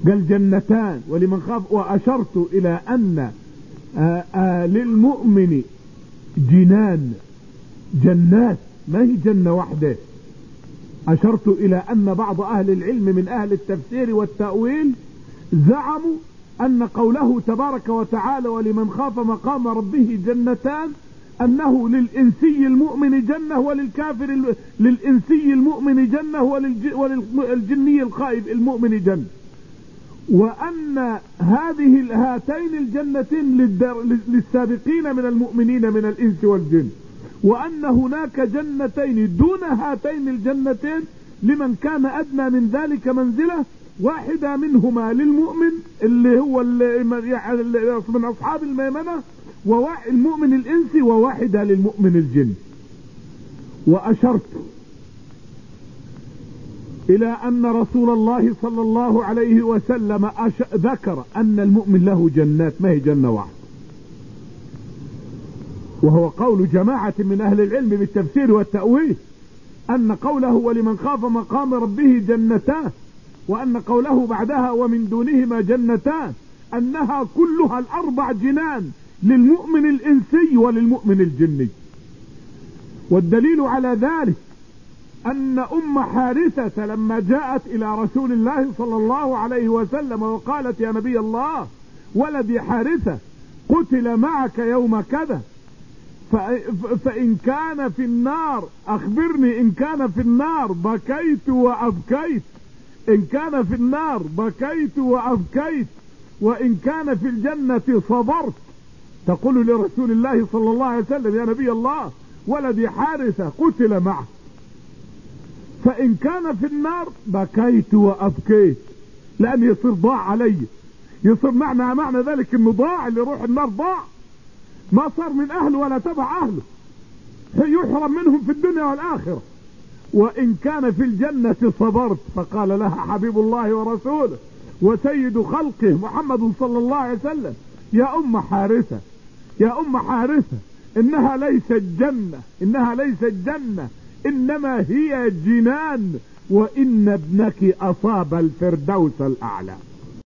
قال جنتان ولمن خاف، وأشرت إلى أن للمؤمن جنان، جنات، ما هي جنة واحدة. أشرت إلى أن بعض أهل العلم من أهل التفسير والتأويل زعموا أن قوله تبارك وتعالى ولمن خاف مقام ربه جنتان أنه للإنسي المؤمن جنة وللكافر للإنسي المؤمن جنة وللجني الخائف المؤمن جنة، وأن هاتين الجنتين للسابقين من المؤمنين من الإنس والجن، وأن هناك جنتين دون هاتين الجنتين لمن كان أدنى من ذلك منزلة، واحدة منهما للمؤمن اللي هو من أصحاب الميمنة المؤمن الإنسي، وواحدة للمؤمن الجن. وأشرت إلى أن رسول الله صلى الله عليه وسلم ذكر أن المؤمن له جنات، ما هي جنة واحدة، وهو قول جماعة من أهل العلم بالتفسير والتأويل أن قوله ولمن خاف مقام ربه جنتان، وأن قوله بعدها ومن دونهما جنتان أنها كلها الأربع جنان للمؤمن الإنسي وللمؤمن الجني. والدليل على ذلك أن أم حارثة لما جاءت إلى رسول الله صلى الله عليه وسلم وقالت يا نبي الله ولدي حارثة قتل معك يوم كذا، فإن كان في النار أخبرني، إن كان في النار بكيت وأبكيت، إن كان في النار بكيت وأبكيت، وإن كان في الجنة صبرت. تقول لرسول الله صلى الله عليه وسلم يا نبي الله ولدي حارثة قتل معه، فإن كان في النار بكيت وأبكيت، لأن يصير ضاع علي، يصير معنى ذلك انه ضاع، اللي يروح النار ضاع، ما صار من أهله ولا تبع أهله، يحرم منهم في الدنيا والآخرة. وإن كان في الجنة صبرت. فقال لها حبيب الله ورسوله وسيد خلقه محمد صلى الله عليه وسلم يا أم حارثة، يا أم حارثة إنها ليست جنة، إنها ليست جنة، إنما هي جنان، وإن ابنك أصاب الفردوس الأعلى.